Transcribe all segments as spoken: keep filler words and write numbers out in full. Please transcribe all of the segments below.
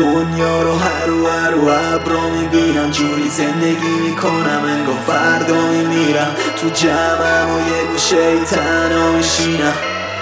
دنیا رو هر رو هر رو ابرا میبینم، جوری زندگی میکنم انگار فردا میمیرم. تو جمعم و یه گوشه تنها میشینم،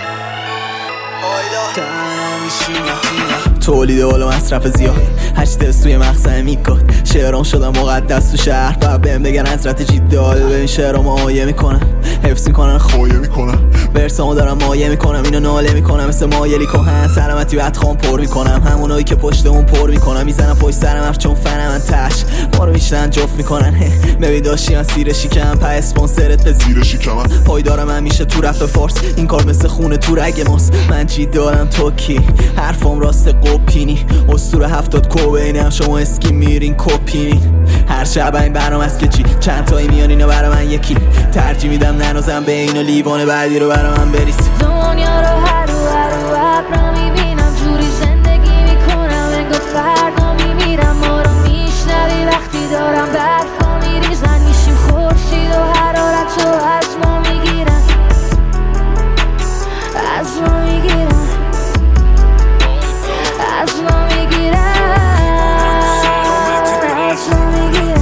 تنها میشینم. تولید بالا مصرف زیاد، هشت دست توی مخزن میکاد. شعرام شدم مقدس تو شهر، باید بهم بگن حضرت جیدال. ببین شعرام آیه میکنم، حفظ میکنن، خایه میکنم. برسامو دارم مایه میکنم، اینو ناله میکنم مثل مایلی کهن. سلامتی بعد خام پر میکنم، همونایی که پشت اون پر میکنم. میزنم پشت سرم حرف چون فنم من تش ما رو میشنن جفت میکنن. ببین داشتیم سیر شیکم، پا اسپانسرت به زیر شیکم. پایدارم همیشه تو رپ فارس، این کار مثل خونه تو رگ ماست. من چی دارم تو کی؟ حرفام راست قپینی، اسطوره هفتاد کوبینم، شما اسکی میرین کپینی. هر شب این برنامه است که چی چند تایی میان اینو برا من یکی. ترجیح میدم ننازم به اینو لیوان بعدی رو برا من بریسی. دنیا رو هر رو هر رو ابرا میبینم، جوری زندگی میکنم انگار فردا میمیرم. ما رو میشنوی وقتی دارم برفا میریزن، میشیم خورشید و حرارت رو از ما میگیرن، از ما میگیرن، از ما میگیرن، از ما میگیرن،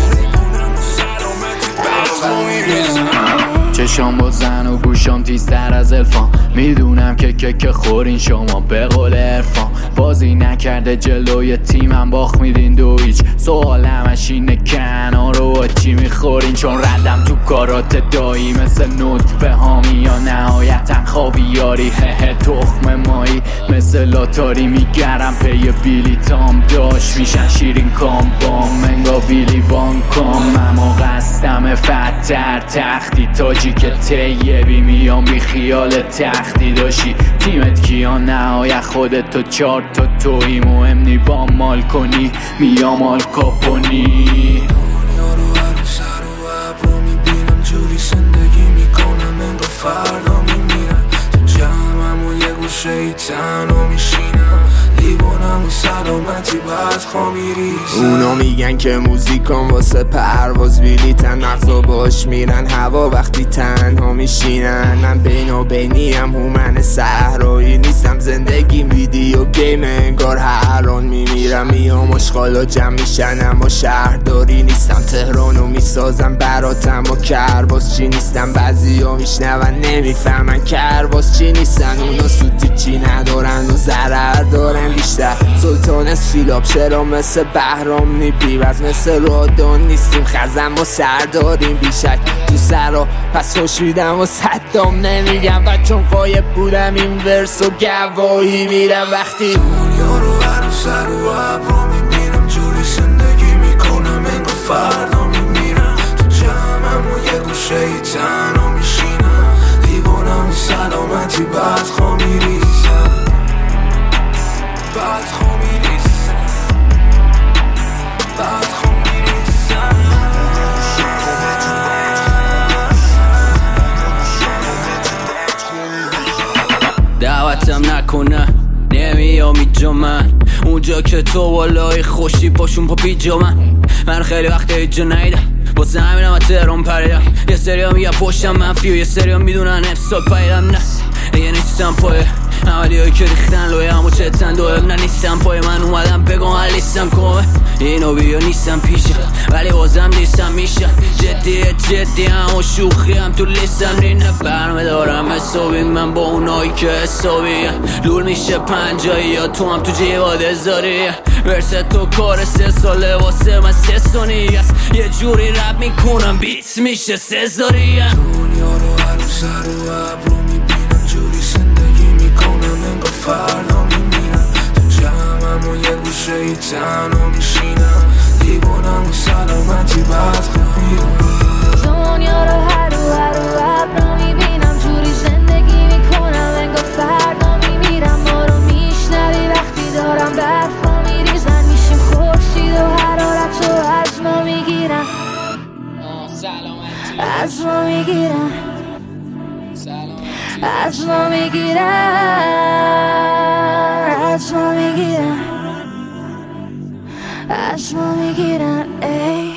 از ما میگیرن. چشام با زن و گوشام تیزتر از الفام، میدونم که که که خورین شما به قول عرفان. بازی نکرده جلوی تیمم باخت میدین دو هیچ. سوالمش اینه کنار رو چی میخورین، چون ردم تو کارات دایی مثل نطفه هامی یا نهایتا خاویاری. هه تخم مایی مثل لاتاری میگرم پی بیلیتام، داشت میشن شیرین کام بام انگا ویلی وان کام. اما قصدم فتر تختی تاجی که تیبی میام بی خیال تختی داشی. تیمت کیان نهایت خودت تو چار تا توی مهم نی با مال کنی میام آل کاپونی. دنیا رو هر سر و ابرو میبینم، جوری زندگی میکنم انگار فردا میمیرم. تو جمعم و یه گوشه تنها میشینم، لیوانم و سلامتی بعد خوامی ریزم. اونا میگن که موزیکان واسه پرواز بیلیتن، مغزا باش میرن هوا وقتی تنها میشینن. من بین و بینیم هومن صحرایی نیستم، زندگی ویدیو گیم انگار هر آن میمیرم. میام اشغالا جمع میشن اما شهرداری نیستم، تهرانو میسازم براتم و کرباز چی نیستم. بعضیا میشنون نمیفهمن کرباز چی نیستن، اونا سوتی چی ندارن و ضرر دارن بیشتر. سلطان از فیلاب چرا مثل بهرام نی پیوز، مثل رادان نیستیم خزم و سرداریم بیشک تو سرا. پس خوش میدم و صدام نمیگم و چون قایب بودم این ورس و گواهی میرم. وقتی دنیا رو هر رو سر و ابرا میبینم، جوری زندگی میکنم انگار فردا میمیرم. تو جمعم و یه گوشه تنها میشینم، دیوانم سلامتی بعد خوا میریزم، بعد خوا میریزم، بعد خوا میریزم. دعوتم نکنه نمیام اینجا من، اونجا که تو بالای خوشی پاشون پا پیجا من. من خیلی وقت اینجا نیدم واسه همینم از تهران پریدم. یه سریا میگن پشتم منفی و یه سریا میدونن امسال پیدم. نه یه نیستم پای عملی هایی که ریختن لویه همو چتن دوهم. نه نیستم پای من اومدم بگم حلیستم کمه اینو بیا نیستم پیشه ولی بازم نیستم میشم جدیه جدی هم و شوخی هم تو لیستم نینه. برمه دارم حسابی من با اونایی که حسابی لول میشه پنجایی یا تو هم تو جیباد هزاری. ورسه تو کار سه ساله واسه من سه ثانی است، یه جوری رب میکنم بیت میشه سزاری. دنیا رو هر رو سر و ابرو میبینم، جوری زندگی میکنم انگار فردا میمیرم. تو جمعم و یه گوشه تنها میشینم، دیوانم و سلامتی بعد خواهیرم. دنیا رو هر رو هر رو ابرا میبینم، جوری زندگی میکنم انگار فردا میمیرم. ما رو میشنوی وقتی دارم برفا میریزن، میشیم خورشید و حرارت رو از ما میگیرن، از ما میگیرن، از ما میگیرن، از ما میگیرن، از ما میگیرن.